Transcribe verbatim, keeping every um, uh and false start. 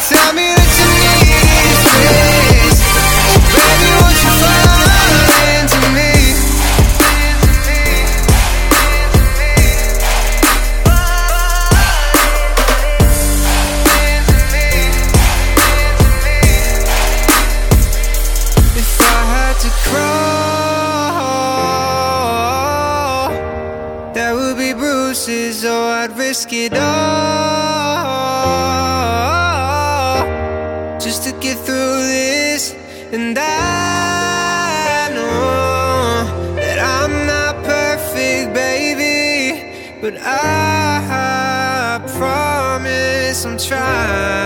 tell me that you need space. So baby, won't you fall into me? If I had to crawl, there would be bruises, so I'd risk it all just to get through this. And I know that I'm not perfect, baby, but I promise I'm trying.